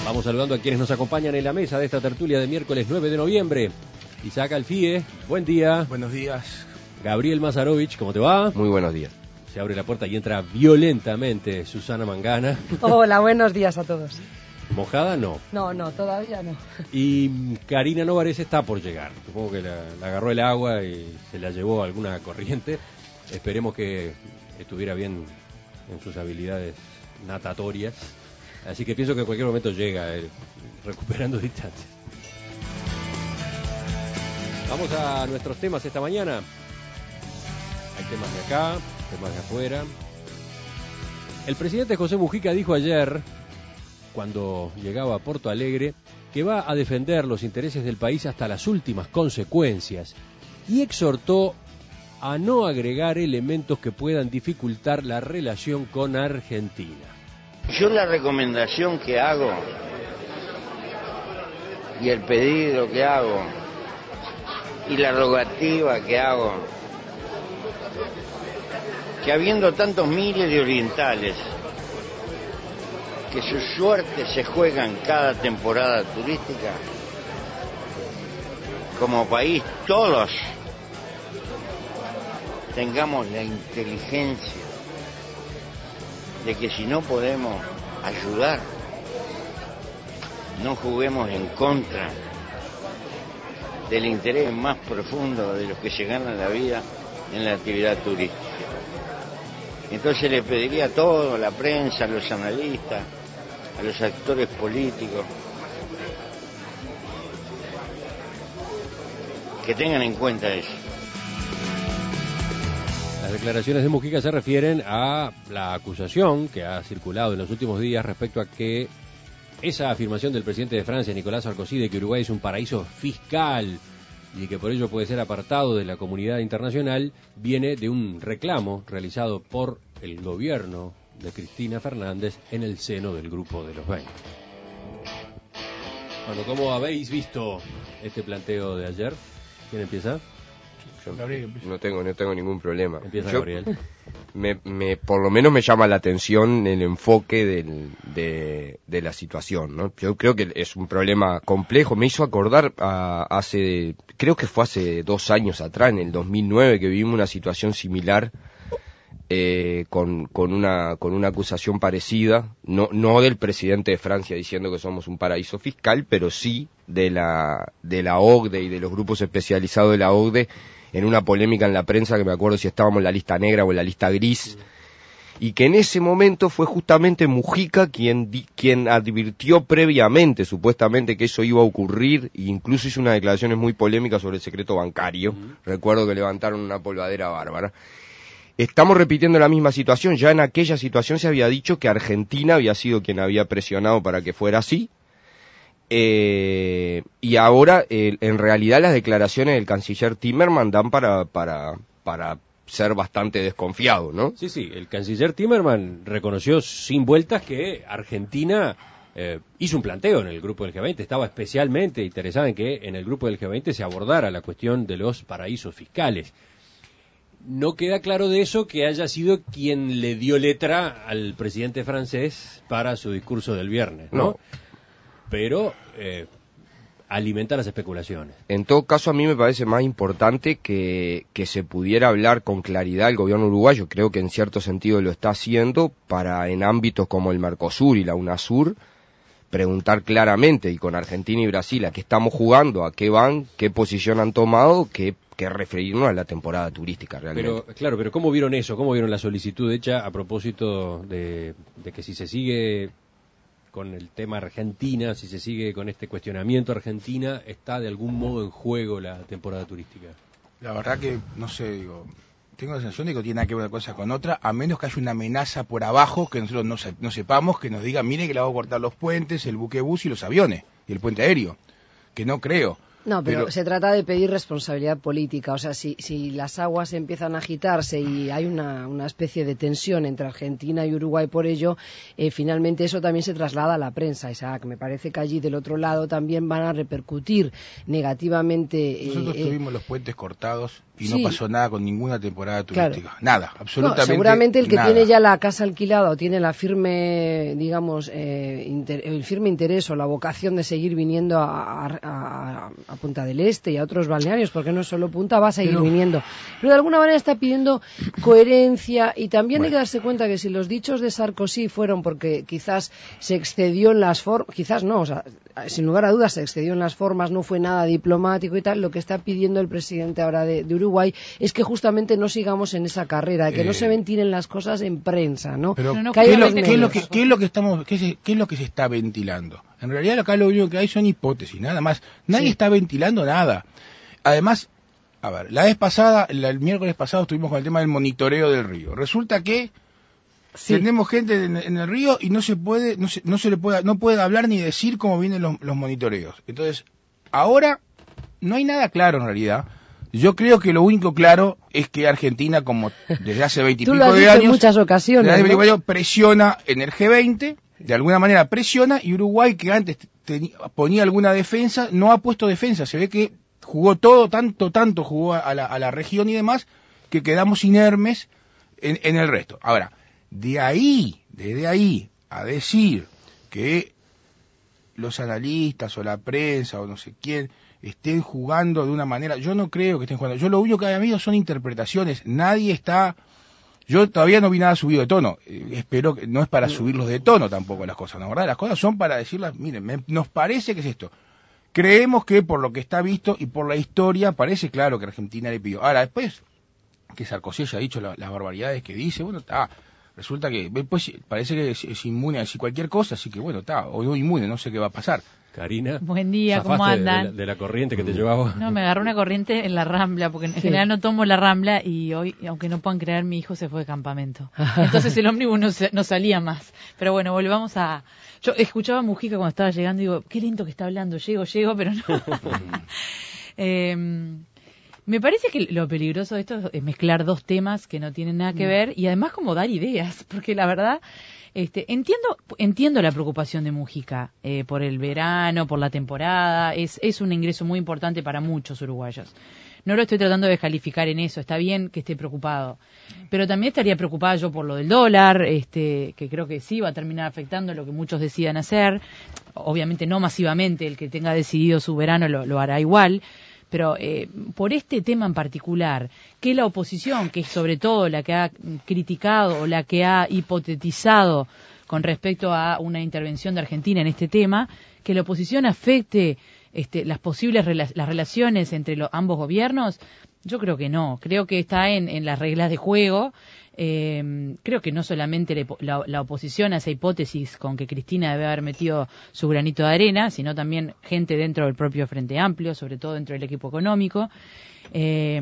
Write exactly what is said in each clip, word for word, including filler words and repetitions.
Vamos saludando a quienes nos acompañan en la mesa de esta tertulia de miércoles nueve de noviembre. Isaac Alfie, buen día. Buenos días. Gabriel Mazarovich, ¿cómo te va? Muy buenos días. Se abre la puerta y entra violentamente Susana Mangana. Hola, buenos días a todos. ¿Mojada? No. No, no, todavía no. Y Karina Novares está por llegar. Supongo que la, la agarró el agua y se la llevó a alguna corriente. Esperemos que estuviera bien en sus habilidades natatorias. Así que pienso que en cualquier momento llega eh, recuperando distancia. Vamos a nuestros temas esta mañana. Hay temas de acá, temas de afuera. El presidente José Mujica dijo ayer, cuando llegaba a Porto Alegre, que va a defender los intereses del país hasta las últimas consecuencias y exhortó a no agregar elementos que puedan dificultar la relación con Argentina. Yo la recomendación que hago y el pedido que hago y la rogativa que hago, que habiendo tantos miles de orientales que su suerte se juegan cada temporada turística, como país todos tengamos la inteligencia de que si no podemos ayudar, no juguemos en contra del interés más profundo de los que se ganan la vida en la actividad turística. Entonces le pediría a todos, a la prensa, a los analistas, a los actores políticos, que tengan en cuenta eso. Las declaraciones de Mujica se refieren a la acusación que ha circulado en los últimos días respecto a que esa afirmación del presidente de Francia, Nicolás Sarkozy, de que Uruguay es un paraíso fiscal y que por ello puede ser apartado de la comunidad internacional, viene de un reclamo realizado por el gobierno de Cristina Fernández en el seno del Grupo de los veinte. Bueno, ¿cómo habéis visto este planteo de ayer? ¿Quién empieza? Yo no tengo, no tengo ningún problema. Empieza Yo, Gabriel. Me, me, por lo menos me llama la atención el enfoque del, de, de la situación, ¿no? Yo creo que es un problema complejo. Me hizo acordar a, hace, creo que fue hace dos años atrás, en el dos mil nueve, que vivimos una situación similar eh, con, con una, con una acusación parecida, no, no del presidente de Francia diciendo que somos un paraíso fiscal, pero sí de la, de la O C D E y de los grupos especializados de la O C D E, en una polémica en la prensa, que me acuerdo si estábamos en la lista negra o en la lista gris, y que en ese momento fue justamente Mujica quien, di, quien advirtió previamente, supuestamente, que eso iba a ocurrir, e incluso hizo unas declaraciones muy polémicas sobre el secreto bancario. Uh-huh. Recuerdo que levantaron una polvadera bárbara. Estamos repitiendo la misma situación. Ya en aquella situación se había dicho que Argentina había sido quien había presionado para que fuera así. Eh, y ahora, eh, en realidad, las declaraciones del canciller Timmermans dan para, para, para ser bastante desconfiado, ¿no? Sí, sí, el canciller Timmermans reconoció sin vueltas que Argentina eh, hizo un planteo en el grupo del G veinte, estaba especialmente interesada en que en el grupo del G veinte se abordara la cuestión de los paraísos fiscales. No queda claro de eso que haya sido quien le dio letra al presidente francés para su discurso del viernes, ¿no? No. Pero eh, alimenta las especulaciones. En todo caso, a mí me parece más importante que, que se pudiera hablar con claridad el gobierno uruguayo. Creo que en cierto sentido lo está haciendo para, en ámbitos como el Mercosur y la UNASUR, preguntar claramente, y con Argentina y Brasil, a qué estamos jugando, a qué van, qué posición han tomado, qué, qué referirnos a la temporada turística realmente. Pero, claro, pero ¿cómo vieron eso? ¿Cómo vieron la solicitud hecha a propósito de, de que si se sigue con el tema Argentina, si se sigue con este cuestionamiento Argentina, está de algún modo en juego la temporada turística? La verdad que, no sé, digo, tengo la sensación de que no tiene nada que ver una cosa con otra, a menos que haya una amenaza por abajo que nosotros no, se, no sepamos, que nos diga, mire que le vamos a cortar los puentes, el buquebús y los aviones, y el puente aéreo, que no creo. No, pero, pero se trata de pedir responsabilidad política. O sea, si, si las aguas empiezan a agitarse y hay una, una especie de tensión entre Argentina y Uruguay por ello, eh, finalmente eso también se traslada a la prensa, Isaac. Me parece que allí del otro lado también van a repercutir negativamente. Eh, Nosotros eh, tuvimos los puentes cortados y sí. no pasó nada con ninguna temporada Claro. turística. Nada, absolutamente No, seguramente el que nada. tiene ya la casa alquilada o tiene la firme, digamos, eh, inter, el firme interés o la vocación de seguir viniendo a, a, a, a Punta del Este y a otros balnearios, porque no solo Punta, va a seguir Pero... viniendo. Pero de alguna manera está pidiendo coherencia y también bueno. hay que darse cuenta que si los dichos de Sarkozy fueron porque quizás se excedió en las formas, quizás no, o sea, sin lugar a dudas se excedió en las formas, no fue nada diplomático y tal, lo que está pidiendo el presidente ahora de, de Uruguay es que justamente no sigamos en esa carrera, que eh... no se ventilen las cosas en prensa, ¿no? Pero, no, ¿qué, es lo, ¿qué, es lo que, ¿qué es lo que estamos, qué es, qué es lo que se está ventilando? En realidad acá lo único que hay son hipótesis, nada más. Nadie sí. está ventilando nada. Además, a ver, la vez pasada, la, el miércoles pasado estuvimos con el tema del monitoreo del río. Resulta que sí. tenemos gente en, en el río y no se puede, no se, no se le puede, no puede hablar ni decir cómo vienen los, los monitoreos. Entonces, ahora no hay nada claro en realidad. Yo creo que lo único claro es que Argentina, como desde hace veintipico de años, en muchas ocasiones, ¿no? años, presiona en el G veinte, de alguna manera presiona, y Uruguay, que antes tenía, ponía alguna defensa, no ha puesto defensa. Se ve que jugó todo, tanto, tanto jugó a la, a la región y demás, que quedamos inermes en, en el resto. Ahora, de ahí, desde ahí, a decir que los analistas o la prensa o no sé quién estén jugando de una manera, yo no creo que estén jugando, yo lo único que hay habido son interpretaciones, nadie está, yo todavía no vi nada subido de tono, eh, espero que no es para subirlos de tono tampoco las cosas, ¿no? ¿Verdad? Las cosas son para decirlas, miren, me, nos parece que es esto, creemos que por lo que está visto y por la historia parece claro que Argentina le pidió, ahora después que Sarkozy haya dicho la, las barbaridades que dice, bueno, está, resulta que pues, parece que es, es inmune a decir cualquier cosa, así que bueno, está, o no inmune, no sé qué va a pasar. Karina. Buen día, ¿cómo andan? De, de, la, de la corriente que te llevaba. No, me agarró una corriente en la Rambla, porque en sí. general no tomo la Rambla y hoy, aunque no puedan creer, mi hijo se fue de campamento. Entonces el ómnibus no, se, no salía más. Pero bueno, volvamos a... Yo escuchaba a Mujica cuando estaba llegando y digo, qué lindo que está hablando, llego, llego, pero no. eh, me parece que lo peligroso de esto es mezclar dos temas que no tienen nada que ver y además como dar ideas, porque la verdad... Este, entiendo entiendo la preocupación de Mujica eh, por el verano, por la temporada, es, es un ingreso muy importante para muchos uruguayos. No lo estoy tratando de descalificar en eso, está bien que esté preocupado, pero también estaría preocupada yo por lo del dólar, este, que creo que sí va a terminar afectando lo que muchos decidan hacer, obviamente no masivamente, el que tenga decidido su verano lo, lo hará igual, pero eh, por este tema en particular, que la oposición, que es sobre todo la que ha criticado o la que ha hipotetizado con respecto a una intervención de Argentina en este tema, que la oposición afecte este, las posibles rela- las relaciones entre los, ambos gobiernos, yo creo que no, creo que está en, en las reglas de juego. Eh, creo que no solamente la, la, la oposición a esa hipótesis con que Cristina debe haber metido su granito de arena, sino también gente dentro del propio Frente Amplio, sobre todo dentro del equipo económico. Eh,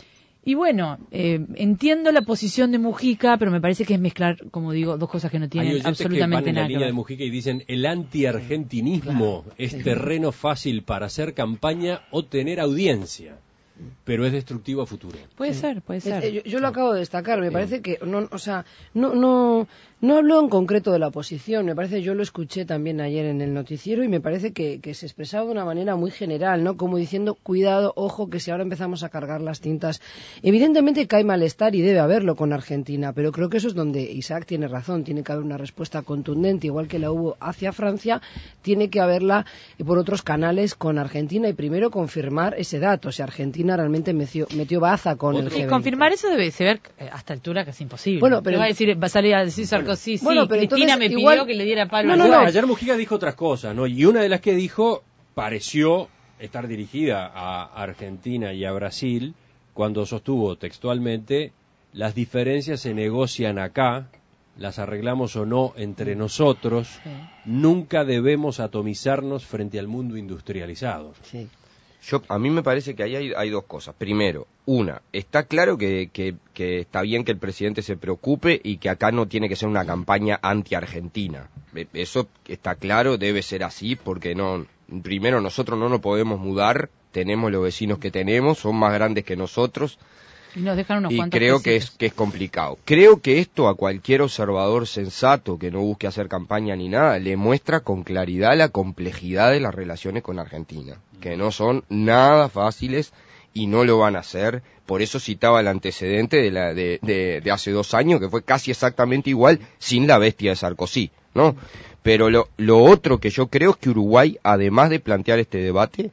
y bueno, eh, entiendo la posición de Mujica, pero me parece que es mezclar, como digo, dos cosas que no tienen Hay oyentes absolutamente que van en nada la que línea ver. de Mujica y dicen el anti-argentinismo claro, es sí. terreno fácil para hacer campaña o tener audiencia. Pero es destructivo a futuro. Puede sí. ser, puede ser. Es, yo, yo lo acabo de destacar. Me sí. parece que no, o sea, no, no, no habló en concreto de la oposición. Me parece, yo lo escuché también ayer en el noticiero y me parece que, que se expresaba de una manera muy general, ¿no? Como diciendo, cuidado, ojo, que si ahora empezamos a cargar las tintas. Evidentemente que hay malestar y debe haberlo con Argentina, pero creo que eso es donde Isaac tiene razón. Tiene que haber una respuesta contundente, igual que la hubo hacia Francia, tiene que haberla por otros canales con Argentina y primero confirmar ese dato. O sea, Argentina realmente metió, metió baza con Otro. el G veinte. Confirmar eso debe ser eh, hasta altura casi imposible. Bueno, pero va a decir, va a salir a decir Sarkozy, sí, bueno, pero Cristina entonces, me igual, pidió que le diera palo. No, al no, no. Ayer Mujica dijo otras cosas, ¿no? Y una de las que dijo pareció estar dirigida a Argentina y a Brasil cuando sostuvo textualmente las diferencias se negocian acá, las arreglamos o no entre nosotros, sí. nunca debemos atomizarnos frente al mundo industrializado. Sí. Yo, a mí me parece que ahí hay, hay dos cosas. Primero, una, está claro que, que, que está bien que el presidente se preocupe y que acá no tiene que ser una campaña anti-Argentina. Eso está claro, debe ser así, porque no, primero nosotros no nos podemos mudar tenemos los vecinos que tenemos, son más grandes que nosotros. Y nos dejan unos y cuantos creo que es, que es complicado. Creo que esto a cualquier observador sensato que no busque hacer campaña ni nada, le muestra con claridad la complejidad de las relaciones con Argentina, que no son nada fáciles y no lo van a hacer. Por eso citaba el antecedente de, la, de, de, de hace dos años, que fue casi exactamente igual sin la bestia de Sarkozy, ¿no? Pero lo, lo otro que yo creo es que Uruguay, además de plantear este debate,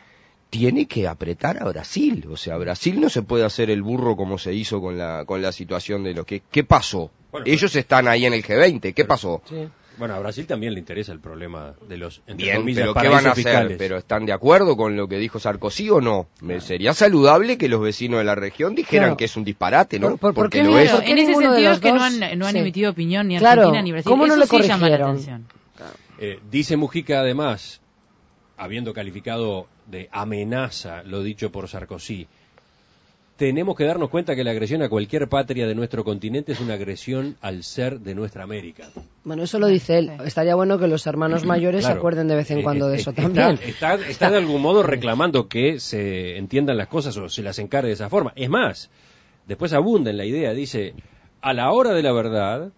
tiene que apretar a Brasil. O sea, Brasil no se puede hacer el burro como se hizo con la con la situación de lo que... ¿Qué pasó? Bueno, ellos pues, están ahí en el G veinte, ¿qué pero, pasó? Sí. Bueno, a Brasil también le interesa el problema de los... Bien, pero ¿qué van a fiscales? hacer? ¿Pero están de acuerdo con lo que dijo Sarkozy o no? Me sería saludable que los vecinos de la región dijeran claro. que es un disparate, ¿no? ¿Por, por, Porque ¿por lo es. En ese sentido es que dos, no han, no han sí. emitido opinión ni claro. Argentina ni Brasil. ¿Cómo no Eso lo sí corrigieron? llama la atención. Eh, dice Mujica además, habiendo calificado de amenaza lo dicho por Sarkozy, tenemos que darnos cuenta que la agresión a cualquier patria de nuestro continente es una agresión al ser de nuestra América. Bueno, eso lo dice él. Estaría bueno que los hermanos mayores claro. se acuerden de vez en cuando de eso está, también. Está, está, está de algún modo reclamando que se entiendan las cosas o se las encare de esa forma. Es más, después abunda en la idea, dice, a la hora de la verdad,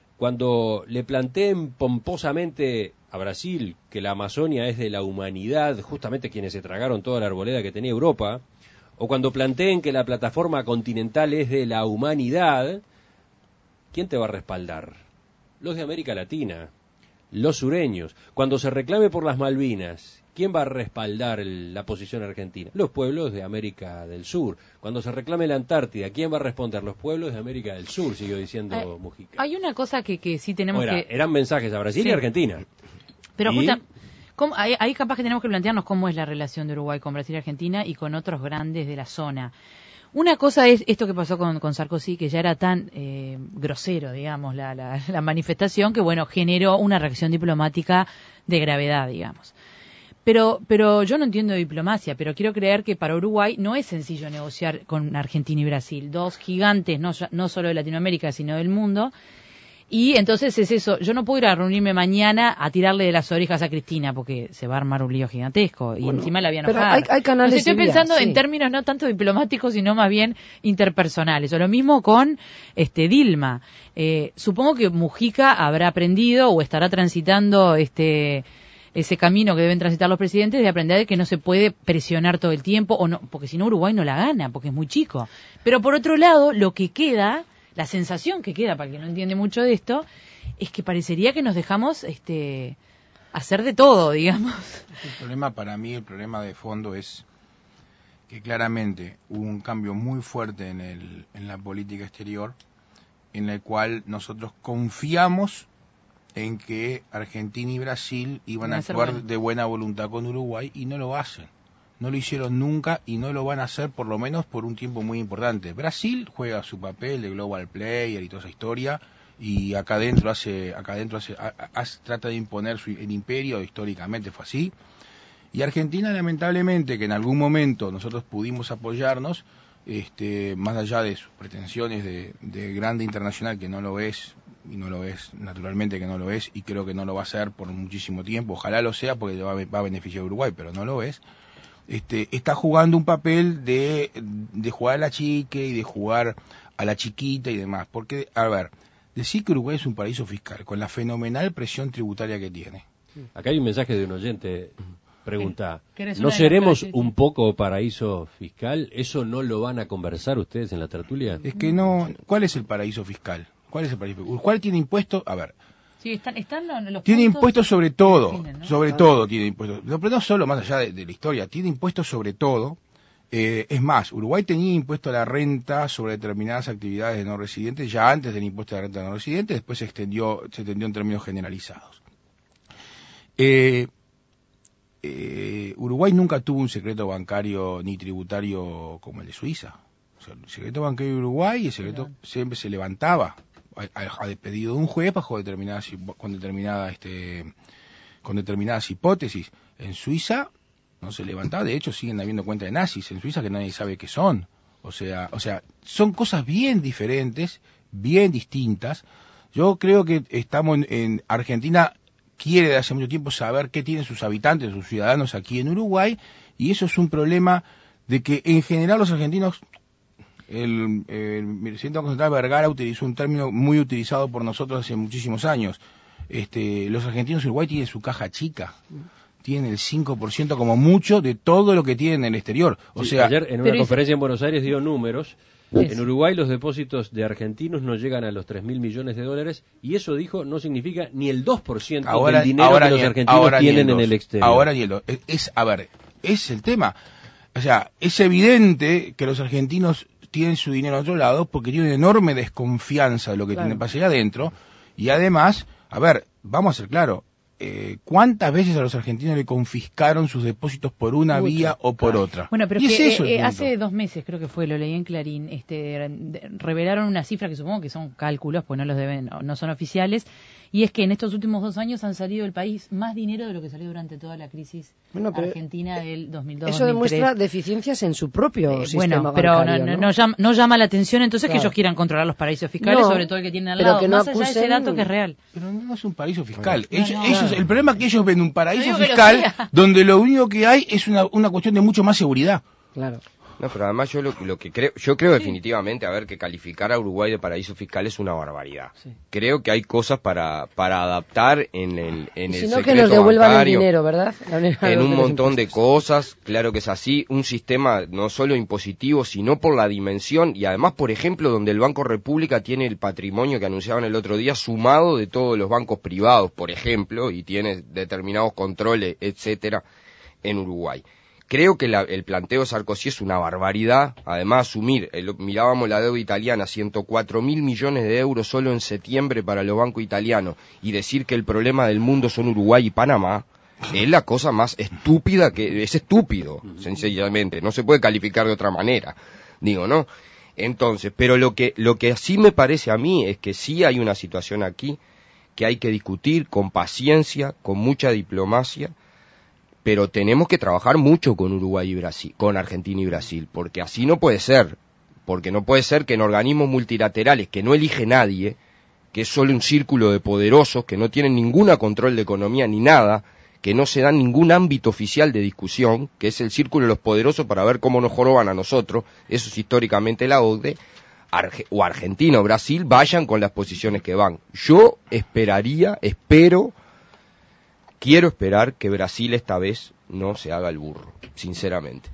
cuando le planteen pomposamente a Brasil que la Amazonia es de la humanidad, justamente quienes se tragaron toda la arboleda que tenía Europa, o cuando planteen que la plataforma continental es de la humanidad, ¿quién te va a respaldar? Los de América Latina, los sureños. Cuando se reclame por las Malvinas, ¿quién va a respaldar el, la posición argentina? Los pueblos de América del Sur. Cuando se reclame la Antártida, ¿quién va a responder? Los pueblos de América del Sur, siguió diciendo eh, Mujica. Hay una cosa que, que sí tenemos era, que... Eran mensajes a Brasil sí. y Argentina. Pero ¿Y? justa, ¿cómo, ahí, ahí capaz que tenemos que plantearnos cómo es la relación de Uruguay con Brasil y Argentina y con otros grandes de la zona. Una cosa es esto que pasó con, con Sarkozy, que ya era tan eh, grosero, digamos, la, la, la manifestación, que bueno, generó una reacción diplomática de gravedad, digamos. Pero, pero yo no entiendo de diplomacia, pero quiero creer que para Uruguay no es sencillo negociar con Argentina y Brasil, dos gigantes, no, no solo de Latinoamérica, sino del mundo. Y entonces es eso, yo no puedo ir a reunirme mañana a tirarle de las orejas a Cristina porque se va a armar un lío gigantesco y bueno, encima la voy a enojar. Hay, hay canales Entonces, estoy pensando vías, sí. en términos no tanto diplomáticos sino más bien interpersonales. O lo mismo con este Dilma. Eh, supongo que Mujica habrá aprendido o estará transitando este ese camino que deben transitar los presidentes de aprender de que no se puede presionar todo el tiempo o no, porque si no Uruguay no la gana porque es muy chico. Pero por otro lado, lo que queda... La sensación que queda, para el que no entiende mucho de esto, es que parecería que nos dejamos este, hacer de todo, digamos. El problema para mí, el problema de fondo es que claramente hubo un cambio muy fuerte en, el, en la política exterior, en el cual nosotros confiamos en que Argentina y Brasil iban a actuar bueno. de buena voluntad con Uruguay y no lo hacen. No lo hicieron nunca y no lo van a hacer por lo menos por un tiempo muy importante. Brasil juega su papel de global player y toda esa historia y acá adentro hace, acá adentro hace, a, a, trata de imponer su, el imperio, históricamente fue así. Y Argentina lamentablemente, que en algún momento nosotros pudimos apoyarnos, este, más allá de sus pretensiones de, de grande internacional, que no lo es, y no lo es, naturalmente que no lo es, y creo que no lo va a ser por muchísimo tiempo, ojalá lo sea porque va, va a beneficiar a Uruguay, pero no lo es. Este, está jugando un papel de, de jugar a la chique y de jugar a la chiquita y demás. Porque, a ver, decir que Uruguay es un paraíso fiscal, con la fenomenal presión tributaria que tiene. Acá hay un mensaje de un oyente, pregunta, ¿no seremos un poco paraíso fiscal? ¿Eso no lo van a conversar ustedes en la tertulia? Es que no, ¿cuál es el paraíso fiscal? ¿Cuál es el paraíso fiscal? ¿Cuál tiene impuestos? A ver. Sí, están, están los tiene impuestos sobre todo, definen, ¿no? sobre ah. todo tiene impuestos, no, pero no solo más allá de, de la historia, tiene impuestos sobre todo, eh, es más, Uruguay tenía impuesto a la renta sobre determinadas actividades de no residentes, ya antes del impuesto a la renta de no residentes, después se extendió, se extendió en términos generalizados. Eh, eh, Uruguay nunca tuvo un secreto bancario ni tributario como el de Suiza. O sea, el secreto bancario de Uruguay, el secreto Perdón. siempre se levantaba a, a pedido de un juez bajo determinadas con determinadas este con determinadas hipótesis. En Suiza no se levantaba, de hecho siguen habiendo cuentas de nazis en Suiza que nadie sabe qué son. O sea, o sea, son cosas bien diferentes, bien distintas. Yo creo que estamos en, en Argentina quiere de hace mucho tiempo saber qué tienen sus habitantes, sus ciudadanos aquí en Uruguay, y eso es un problema de que en general los argentinos, el, el presidente Banco Central Vergara utilizó un término muy utilizado por nosotros hace muchísimos años, este, los argentinos en Uruguay tienen su caja chica, tienen el cinco por ciento como mucho de todo lo que tienen en el exterior. O sí, sea, ayer en una conferencia en Buenos Aires dio números. Es. En Uruguay los depósitos de argentinos no llegan a los tres mil millones de dólares y eso, dijo, no significa ni el dos por ciento ahora, del dinero ahora que los el, argentinos tienen el en el exterior. Ahora ni el dos. Es, es, a ver, es el tema. O sea, es evidente que los argentinos tienen su dinero a otro lado porque tienen una enorme desconfianza de lo que claro. tienen para allá adentro. Y además, a ver, vamos a ser claros, eh, ¿cuántas veces a los argentinos le confiscaron sus depósitos por una Mucho. vía o por otra? Bueno, pero y es es que eso el eh, punto. hace dos meses, creo que fue, lo leí en Clarín, este, revelaron una cifra que supongo que son cálculos, pues no los deben, no, no son oficiales, y es que en estos últimos dos años han salido del país más dinero de lo que salió durante toda la crisis bueno, argentina del dos mil dos. Eso demuestra deficiencias en su propio eh, sistema bueno, pero bancario, no, ¿no? no, llama, no llama la atención entonces claro. que ellos quieran controlar los paraísos fiscales, No, sobre todo el que tienen al pero lado, que no más allá de ese acusen- dato que es real. Pero no es un paraíso fiscal. No, ellos, no, ellos- claro. El problema es que ellos ven un paraíso No digo que lo fiscal sea. donde lo único que hay es una, una cuestión de mucho más seguridad. Claro. No, pero además yo lo, lo que creo, yo creo definitivamente, a ver, que calificar a Uruguay de paraíso fiscal es una barbaridad. Sí. Creo que hay cosas para, para adaptar en el, en Y el si no, que secreto nos devuelvan bancario, el dinero, ¿verdad? en un montón de cosas, claro que es así, un sistema no solo impositivo, sino por la dimensión, y además, por ejemplo, donde el Banco República tiene el patrimonio que anunciaban el otro día, sumado de todos los bancos privados, por ejemplo, y tiene determinados controles, etcétera, en Uruguay. Creo que la, el planteo de Sarkozy es una barbaridad. Además, asumir, el, mirábamos la deuda italiana, ciento cuatro mil millones de euros solo en septiembre para los bancos italianos, y decir que el problema del mundo son Uruguay y Panamá, es la cosa más estúpida que... Es estúpido, sencillamente. No se puede calificar de otra manera. Digo, ¿no? Entonces, pero lo que, lo que sí me parece a mí es que sí hay una situación aquí que hay que discutir con paciencia, con mucha diplomacia, pero tenemos que trabajar mucho con Uruguay y Brasil, con Argentina y Brasil, porque así no puede ser, porque no puede ser que en organismos multilaterales que no elige nadie, que es solo un círculo de poderosos, que no tienen ninguna control de economía ni nada, que no se da ningún ámbito oficial de discusión, que es el círculo de los poderosos para ver cómo nos joroban a nosotros, eso es históricamente la O C D E, Arge- o Argentina o Brasil vayan con las posiciones que van. Yo esperaría, espero... Quiero esperar que Brasil esta vez no se haga el burro, sinceramente.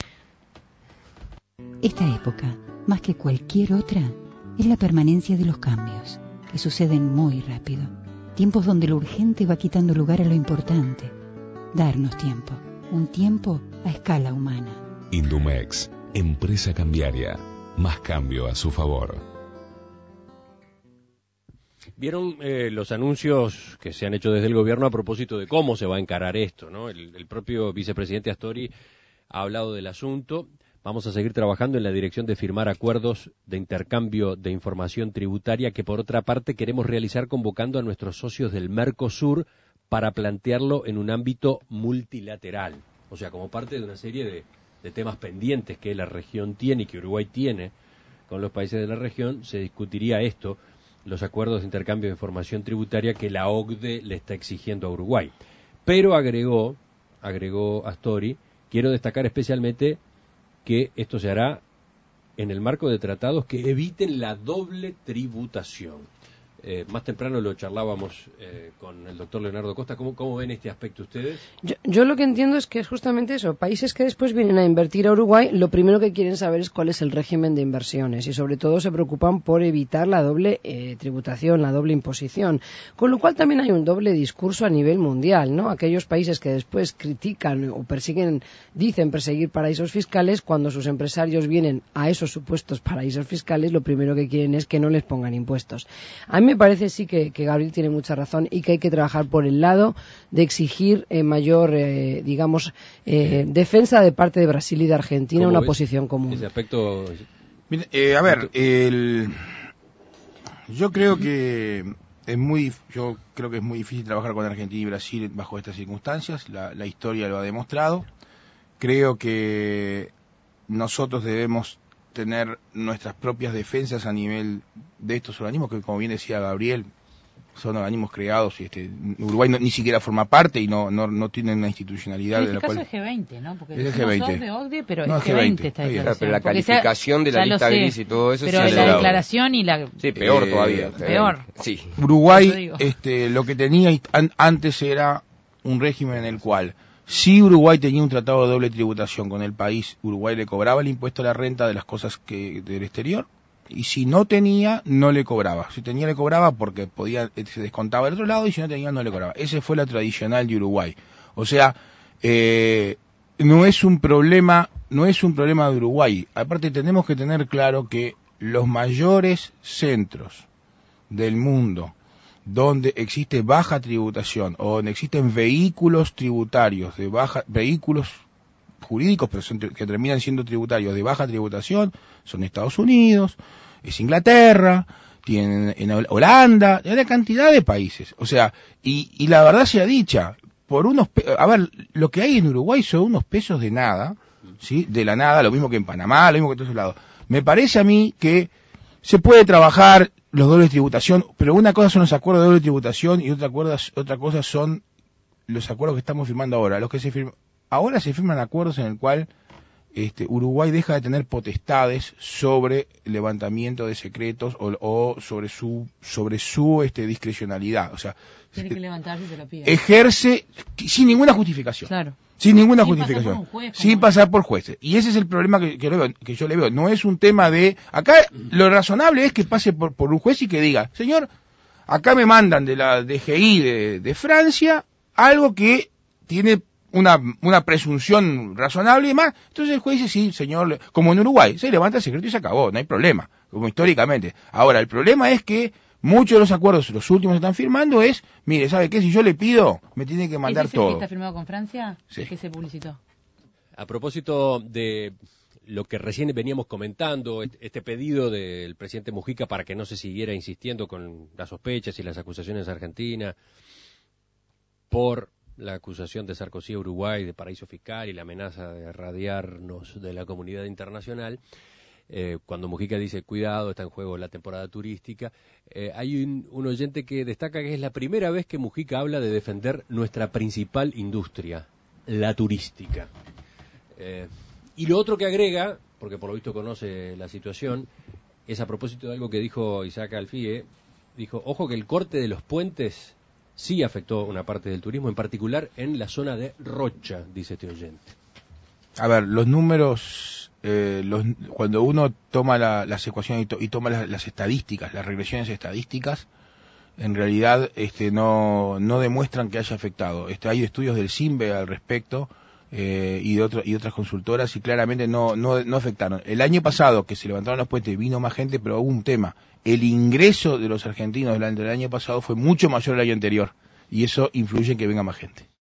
Esta época, más que cualquier otra, es la permanencia de los cambios, que suceden muy rápido. Tiempos donde lo urgente va quitando lugar a lo importante. Darnos tiempo, un tiempo a escala humana. Indumex, empresa cambiaria, más cambio a su favor. Vieron eh, los anuncios que se han hecho desde el gobierno a propósito de cómo se va a encarar esto, ¿no? El, el propio vicepresidente Astori ha hablado del asunto. Vamos a seguir trabajando en la dirección de firmar acuerdos de intercambio de información tributaria que, por otra parte, queremos realizar convocando a nuestros socios del Mercosur para plantearlo en un ámbito multilateral. O sea, como parte de una serie de, de temas pendientes que la región tiene y que Uruguay tiene con los países de la región, se discutiría esto, los acuerdos de intercambio de información tributaria que la O C D E le está exigiendo a Uruguay. Pero agregó, agregó Astori, quiero destacar especialmente que esto se hará en el marco de tratados que eviten la doble tributación. Eh, más temprano lo charlábamos eh, con el doctor Leonardo Costa. ¿Cómo, cómo ven este aspecto ustedes? Yo, yo lo que entiendo es que es justamente eso. Países que después vienen a invertir a Uruguay, lo primero que quieren saber es cuál es el régimen de inversiones y sobre todo se preocupan por evitar la doble eh, tributación, la doble imposición. Con lo cual también hay un doble discurso a nivel mundial, ¿no? Aquellos países que después critican o persiguen, dicen perseguir paraísos fiscales, cuando sus empresarios vienen a esos supuestos paraísos fiscales, lo primero que quieren es que no les pongan impuestos. A mí me parece sí que, que Gabriel tiene mucha razón y que hay que trabajar por el lado de exigir eh, mayor, eh, digamos, eh, defensa de parte de Brasil y de Argentina, una posición común. Ese aspecto... Mira, eh, a ver, el... yo creo que es muy, yo creo que es muy difícil trabajar con Argentina y Brasil bajo estas circunstancias. La, la historia lo ha demostrado. Creo que nosotros debemos tener nuestras propias defensas a nivel de estos organismos que, como bien decía Gabriel, son organismos creados, y este, Uruguay no, ni siquiera forma parte y no no, no tiene una institucionalidad. En este de la caso cual... es G veinte, ¿no? Porque es el G veinte. De O C D E, pero no, es G veinte esta declaración. Pero la calificación sea, de la lista gris y todo eso... Pero sí la la declaración y la... Sí, peor eh, todavía. Peor. Sí. Uruguay, este, lo que tenía an, antes era un régimen en el cual, si Uruguay tenía un tratado de doble tributación con el país, Uruguay le cobraba el impuesto a la renta de las cosas que del exterior, y si no tenía, no le cobraba. Si tenía, le cobraba porque podía, se descontaba del otro lado, y si no tenía, no le cobraba. Esa fue la tradicional de Uruguay. O sea, eh, no es un problema, no es un problema de Uruguay. Aparte, tenemos que tener claro que los mayores centros del mundo donde existe baja tributación o donde existen vehículos tributarios de baja, vehículos jurídicos, pero son, que terminan siendo tributarios de baja tributación, son Estados Unidos, es Inglaterra, tienen en Holanda, hay una cantidad de países. O sea, y, y la verdad sea dicha, por unos, a ver, lo que hay en Uruguay son unos pesos de nada, ¿sí? De la nada, lo mismo que en Panamá, lo mismo que en todos lados. Me parece a mí que se puede trabajar los dobles tributación, pero una cosa son los acuerdos de doble tributación y otra cosa, otra cosa son los acuerdos que estamos firmando ahora. Los que se firman, ahora se firman acuerdos en el cual este, Uruguay deja de tener potestades sobre el levantamiento de secretos o, o sobre su sobre su este, discrecionalidad. O sea, tiene que levantarse y se lo pide. Ejerce sin ninguna justificación. Claro. Sin ninguna sin justificación. Pasar juez, sin pasar por jueces. Y ese es el problema que, que, veo, que yo le veo. No es un tema de... Acá lo razonable es que pase por, por un juez y que diga, señor, acá me mandan de la D G I de, de Francia algo que tiene una, una presunción razonable y demás. Entonces el juez dice, sí, señor, como en Uruguay, se levanta el secreto y se acabó, no hay problema, como históricamente. Ahora, el problema es que muchos de los acuerdos, los últimos que están firmando, es, mire, ¿sabe qué? Si yo le pido, me tiene que mandar ¿Ese todo. ¿Es el que está firmado con Francia? Sí. ¿Que se publicitó? A propósito de lo que recién veníamos comentando, este pedido del presidente Mujica para que no se siguiera insistiendo con las sospechas y las acusaciones a Argentina por la acusación de Sarkozy a Uruguay de paraíso fiscal y la amenaza de radiarnos de la comunidad internacional. Eh, cuando Mujica dice, cuidado, está en juego la temporada turística, eh, hay un, un oyente que destaca que es la primera vez que Mujica habla de defender nuestra principal industria, la turística. Eh, y lo otro que agrega, porque por lo visto conoce la situación, es a propósito de algo que dijo Isaac Alfie, dijo, ojo que el corte de los puentes sí afectó una parte del turismo, en particular en la zona de Rocha, dice este oyente. A ver, los números, eh, los, cuando uno toma la, las ecuaciones y, to, y toma las, las estadísticas, las regresiones estadísticas, en realidad este, no, no demuestran que haya afectado. Este, hay estudios del CIMBE al respecto eh, y de otro, y otras consultoras y claramente no, no, no afectaron. El año pasado que se levantaron los puentes vino más gente, pero hubo un tema. El ingreso de los argentinos del año pasado fue mucho mayor al año anterior y eso influye en que venga más gente.